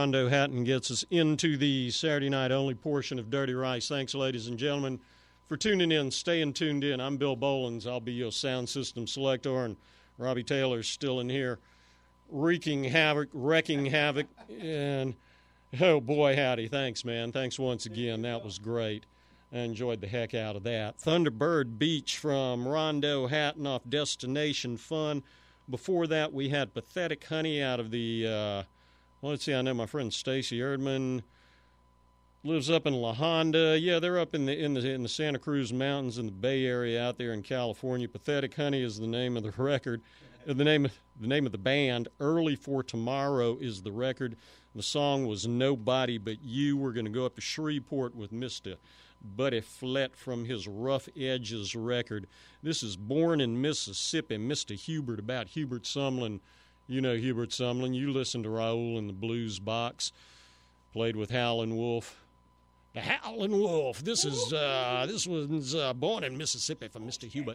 Rondo Hatton gets us into the Saturday night only portion of Dirty Rice. Thanks, ladies and gentlemen, for tuning in, staying tuned in. I'm Bill Bolins. I'll be your sound system selector, and Robbie Taylor's still in here wreaking havoc, and oh, boy, howdy. Thanks, man. Thanks once again. That was great. I enjoyed the heck out of that. Thunderbird Beach from Rondo Hatton off Destination Fun. Before that, we had Pathetic Honey out of the, let's see, I know my friend Stacy Erdman lives up in La Honda. Yeah, they're up in the Santa Cruz Mountains in the Bay Area out there in California. Pathetic Honey is the name of the record. The name of the band. Early for Tomorrow is the record. The song was Nobody But You. We're going to go up to Shreveport with Mr. Buddy Flett from his Rough Edges record. This is Born in Mississippi, Mr. Hubert, about Hubert Sumlin. You know Hubert Sumlin. You listened to Raoul in the Blues Box. Played with Howlin' Wolf. The Howlin' Wolf. This was Born in Mississippi from Mr. Hubert.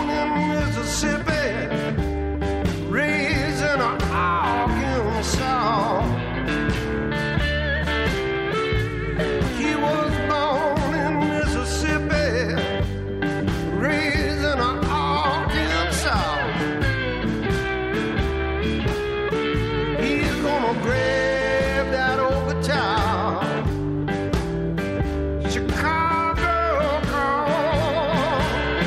Raising an Arkansas. grave that over town. Chicago calls.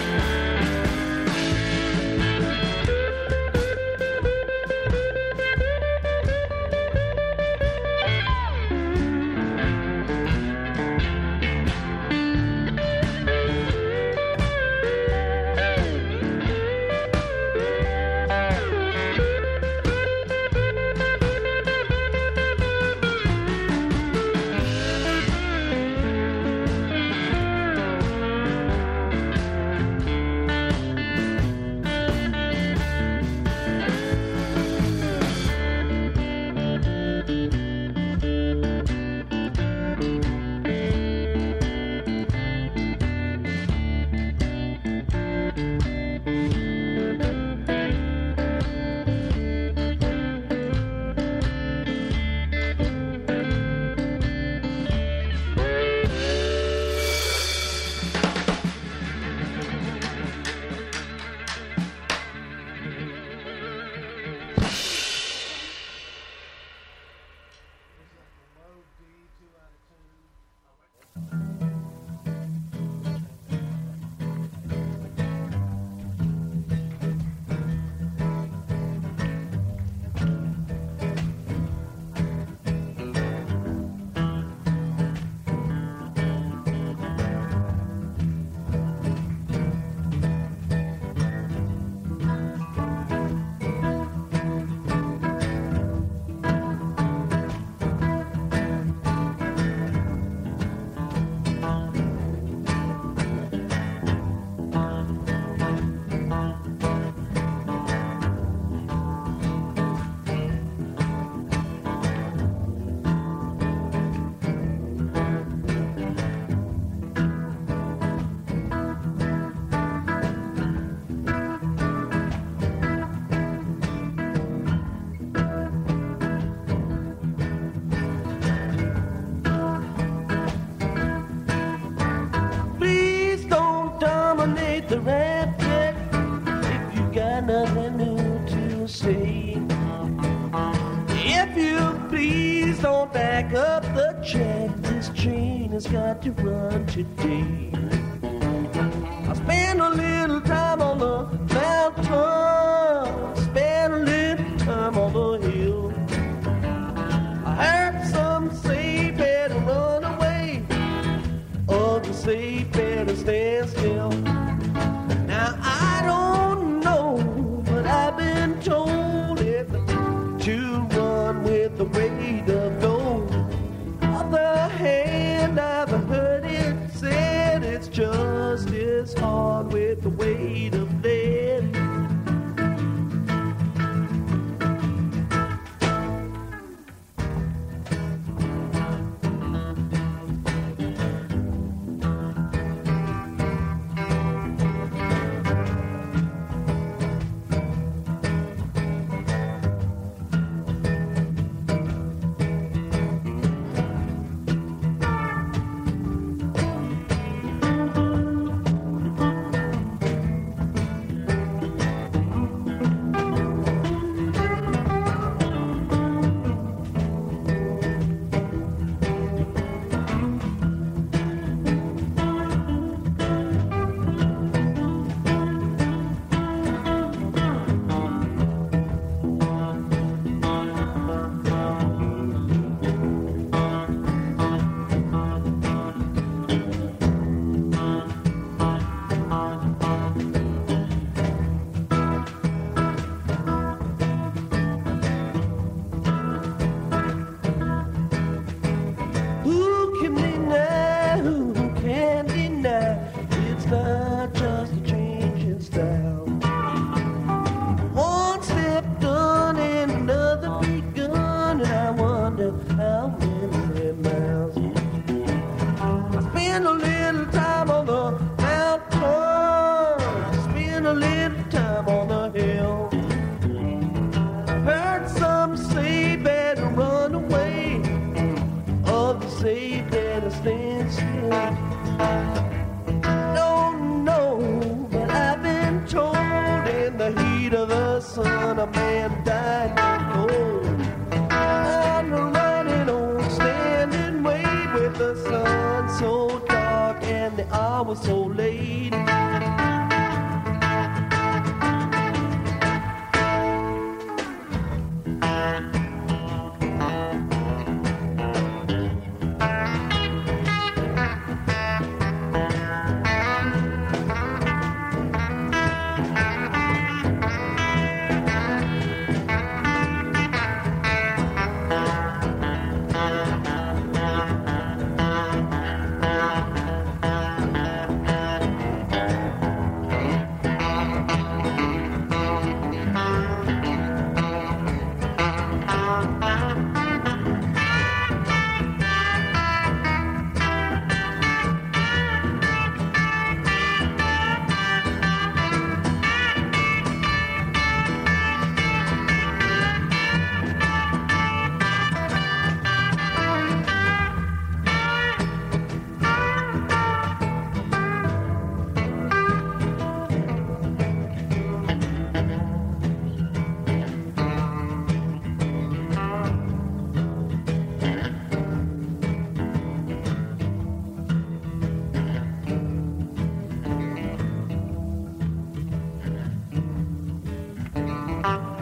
The red check if you got nothing new to say. If you please don't back up the check, this train has got to run today. I spend a little time on the mountain, spend a little time on the hill. I heard some say better run away, others say better stand still. Now I don't know, but I've been told it to run with the weight of gold. On the hand, I've heard it said it's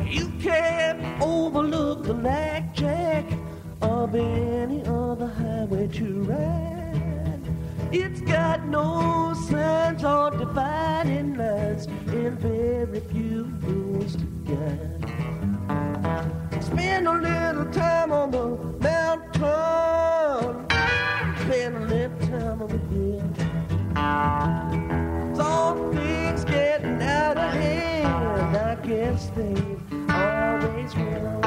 You can't overlook the blackjack of any other highway to ride. It's got no signs or dividing lines and very few rules to guide. Spend a little time on the mountain, spend a little time on the hill. Some things getting out of hand, I guess they always will.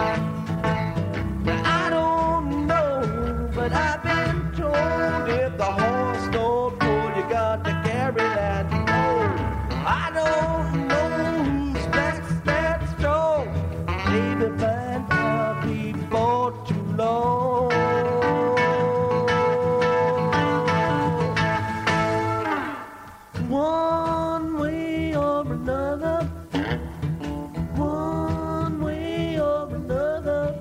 I don't know, but I've been told if the horse don't pull, you got to carry that load. I don't know whose back's that strong. Maybe find out before too long. One way or another, one way or another,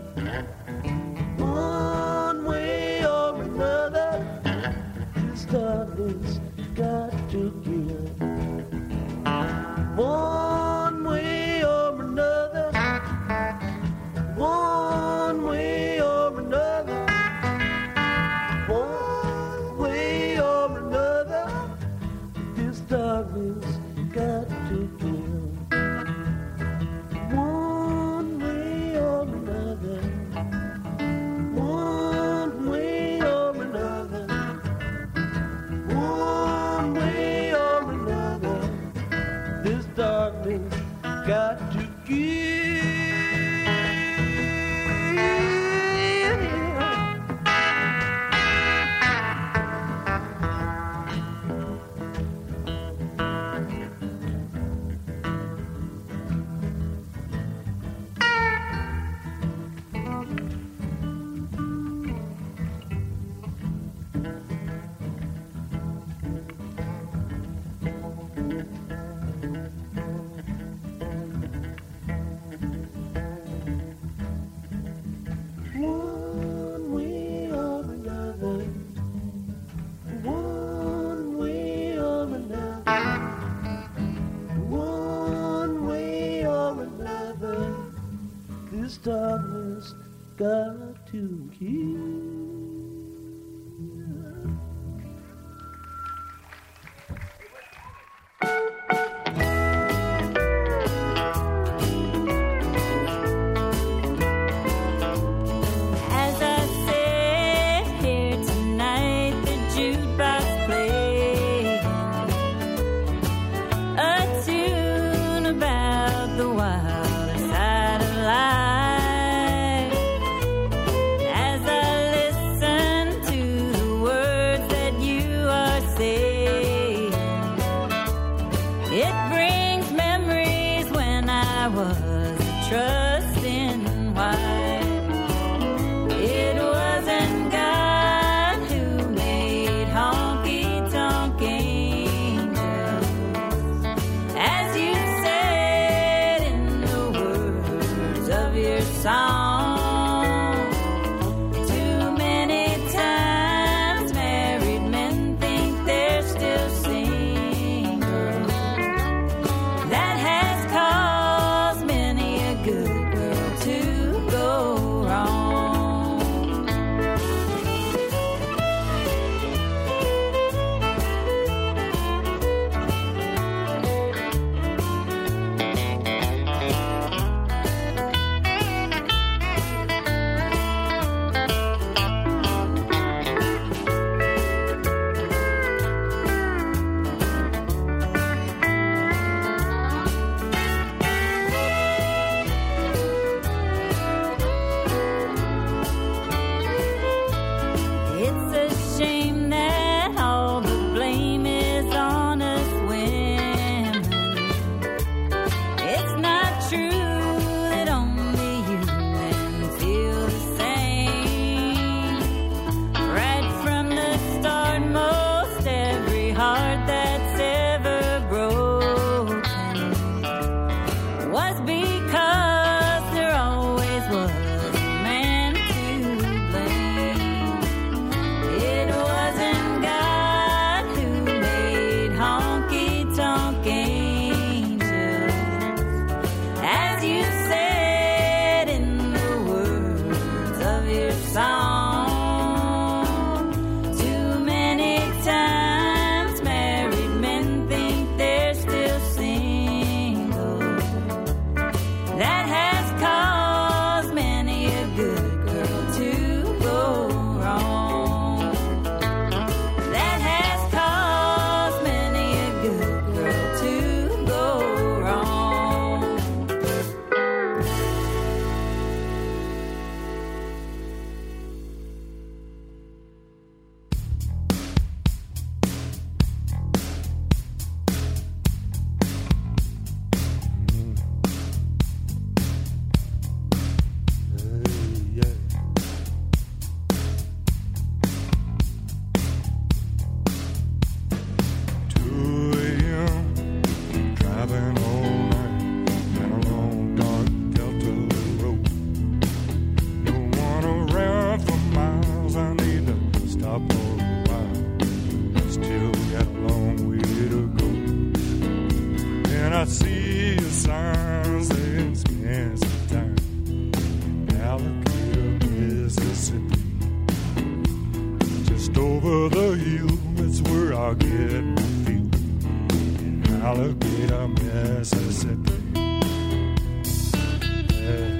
one way or another, this darkness got to give. One way or another, one way or another, one way or another, this darkness got to give. One way or another, one way or another, one way or another, this darkness got to give. One way or another, one way or another, one way or another, this darkness got to kill. As I sit here tonight, the jukebox playing a tune about the wilder side of life. As I listen to the words that you are saying, it brings memories when I was a trusting wife. It wasn't God who made honky-tonk angels, as you said in the words of your song. Too many times married men think they're still single. That has caused many a good girl to go wrong. over the hill, that's where I get my fill. In Alligator, Mississippi. Yeah.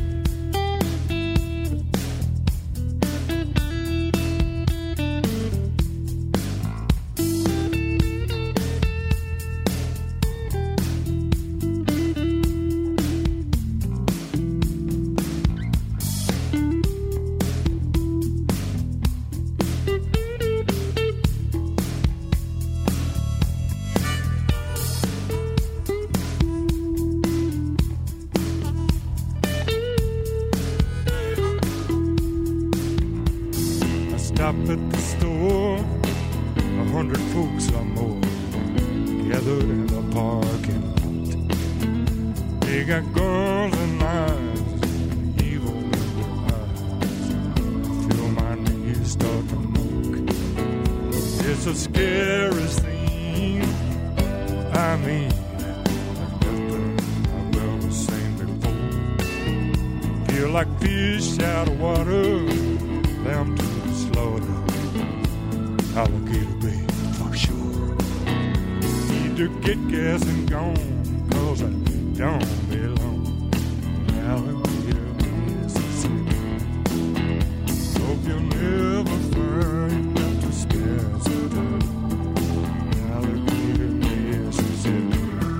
Stop at the store, 100 folks or more gathered in the parking lot. They got girls and eyes, evil in their eyes. I feel my knees start to knock. It's the scariest thing, I mean, nothing I've ever seen before. Feel like fish out of water, lamb to slaughter, Alligator Bay for sure. Need to get gas and gone, cause I don't belong in Alligator, Mississippi. Hope you'll never find enough to spare some time. Alligator, Mississippi.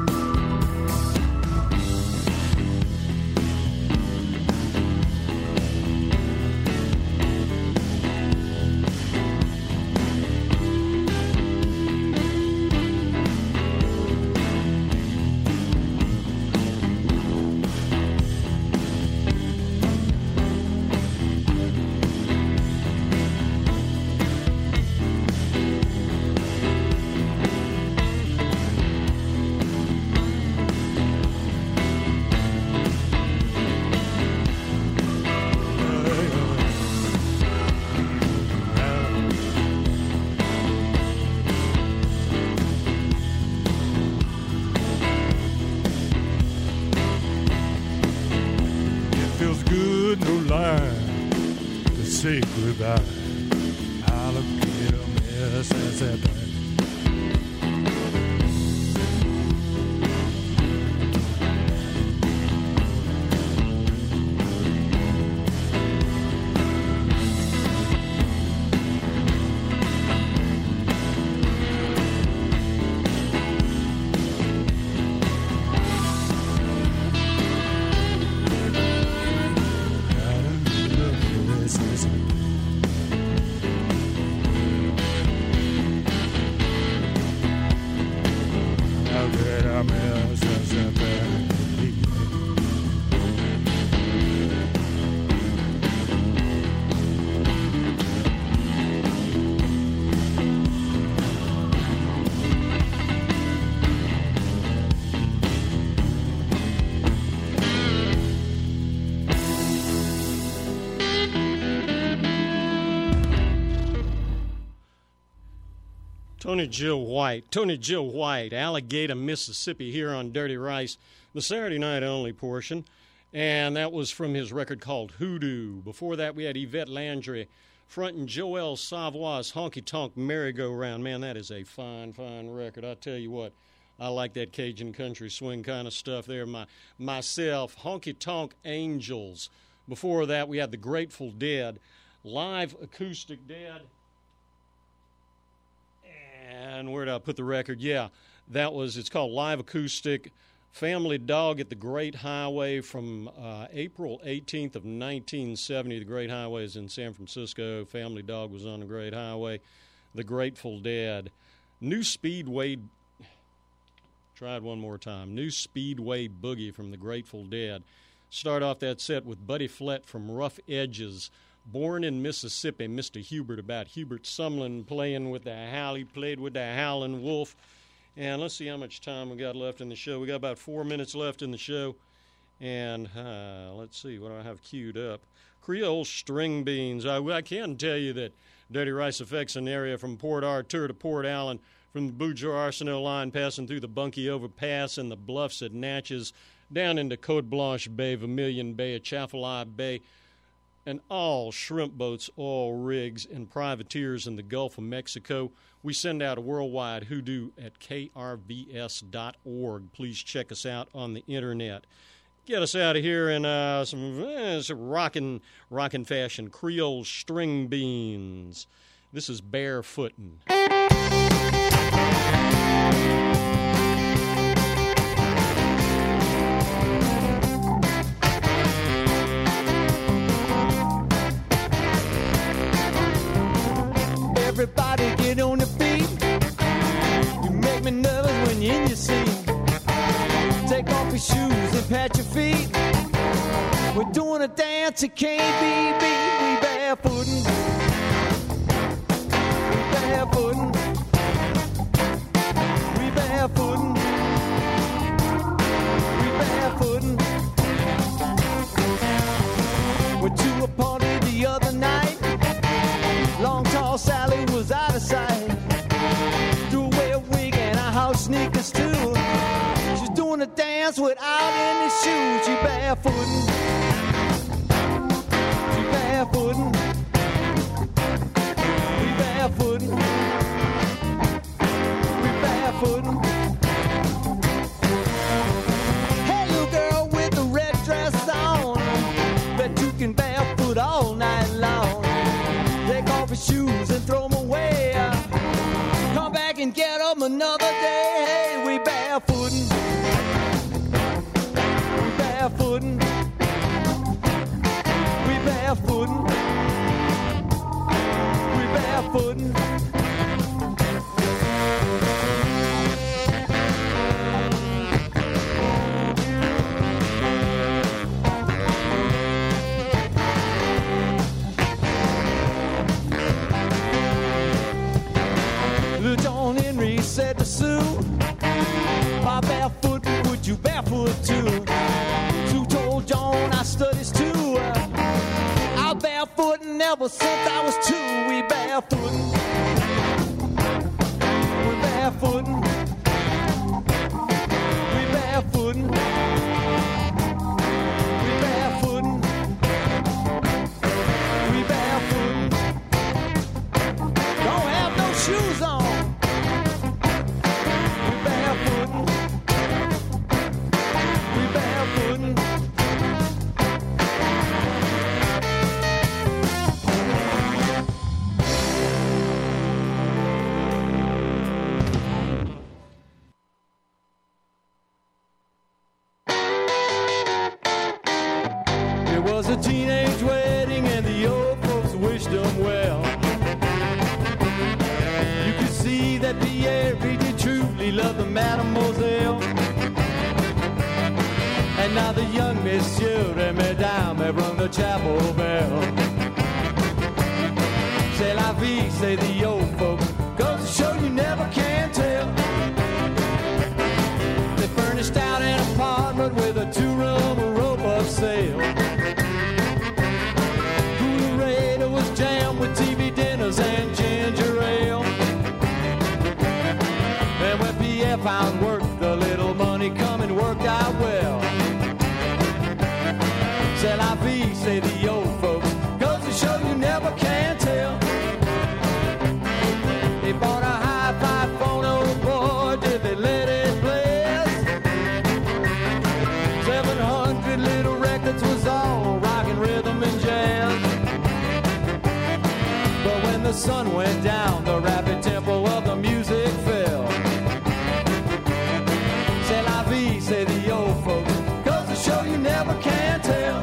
Say goodbye, Alligator, Mississippi. Tony Jill White, Alligator, Mississippi, here on Dirty Rice, the Saturday night only portion. And that was from his record called Hoodoo. Before that, we had Yvette Landry fronting Joel Savoy's Honky Tonk Merry-Go-Round. Man, that is a fine, fine record. I tell you what, I like that Cajun country swing kind of stuff there. Myself, Honky Tonk Angels. Before that, we had the Grateful Dead, live acoustic Dead. And where did I put the record? Yeah, it's called Live Acoustic, Family Dog at the Great Highway from April 18th of 1970. The Great Highway is in San Francisco. Family Dog was on the Great Highway. The Grateful Dead. New Speedway, tried one more time. New Speedway Boogie from the Grateful Dead. Start off that set with Buddy Flett from Rough Edges. Born in Mississippi, Mr. Hubert, about Hubert Sumlin playing with the Howl. He played with the Howlin' Wolf. And let's see how much time we got left in the show. We got about 4 minutes left in the show. And let's see, what do I have queued up? Creole String Beans. I can tell you that Dirty Rice affects an area from Port Arthur to Port Allen, from the Bourgeois-Arsenault line, passing through the Bunkie Overpass and the bluffs at Natchez, down into Cote Blanche Bay, Vermilion Bay, Atchafalaya Bay, and all shrimp boats, oil rigs, and privateers in the Gulf of Mexico. We send out a worldwide hoodoo at krvs.org. Please check us out on the internet. Get us out of here in some rockin' fashion. Creole string beans. This is Barefootin'. Everybody get on your feet. You make me nervous when you're in your seat. Take off your shoes and pat your feet. We're doing a dance that can't be beat. We barefootin'. We barefootin'. We barefootin'. We barefootin'. Went to a party the other night. Long tall Sally was out of sight. Threw away a wig and her house sneakers too. She's doing a dance without any shoes. She barefootin'. She barefootin'. We barefootin'. We barefootin'. Hey little girl with the red dress on, bet you can barefoot all night long. Take off your shoes and throw them away. Come back and get them another day. Hey, we barefootin'. We barefootin'. We barefootin'. We barefootin'. John Henry said to Sue, "My barefoot, would you barefoot too?" Sue told John, "I studies too. I'm barefootin' ever since I was 2. We barefootin'. We barefootin'. We barefootin'. We barefootin'. We barefootin'. Don't have no shoes on. A teenage wedding and the old folks wished them well. You could see that Pierre really truly loved the mademoiselle. And now the young monsieur and mesdames have rung the chapel bell. C'est la vie, say the old folks, goes to show you never can tell. They furnished out an apartment with a 2-room rope-up sale. Was jammed with TV dinners and ginger ale. And when Pierre found work, the little money come and worked out well. C'est la vie, say the old folks, goes to show you never can tell. They bought a hi-fi phono board, did they let it blast? 700 little records was all rockin' rhythm and jazz. But when the sun went down, the rapid tempo of the music fell. C'est la vie, say the old folks, goes to show you never can tell.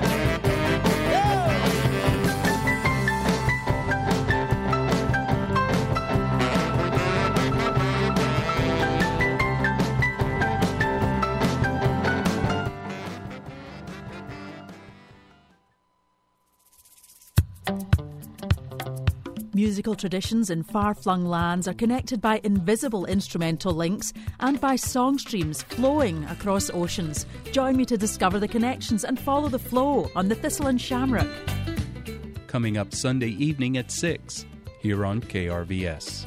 Musical traditions in far-flung lands are connected by invisible instrumental links and by song streams flowing across oceans. Join me to discover the connections and follow the flow on the Thistle and Shamrock. Coming up Sunday evening at 6 here on KRVS.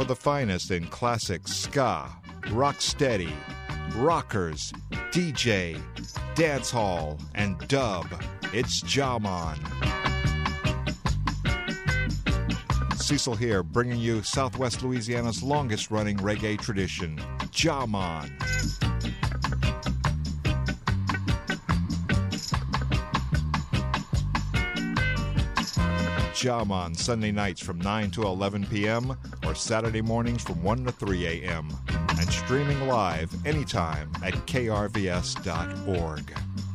for the finest in classic ska, rocksteady, rockers, DJ, dancehall, and dub. It's Jah-Man. Cecil here, bringing you Southwest Louisiana's longest-running reggae tradition, Jah-Man. Jah-Man, Sunday nights from 9 to 11 p.m. or Saturday mornings from 1 to 3 a.m. and streaming live anytime at krvs.org.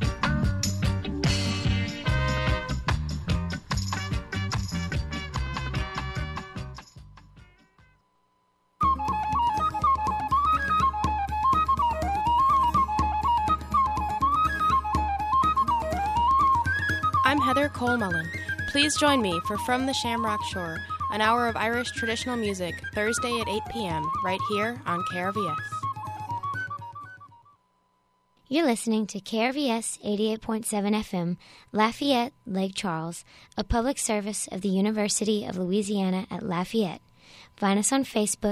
I'm Heather Cole-Mullen. Please join me for From the Shamrock Shore, an hour of Irish traditional music, Thursday at 8 p.m., right here on KRVS. You're listening to KRVS 88.7 FM, Lafayette, Lake Charles, a public service of the University of Louisiana at Lafayette. Find us on Facebook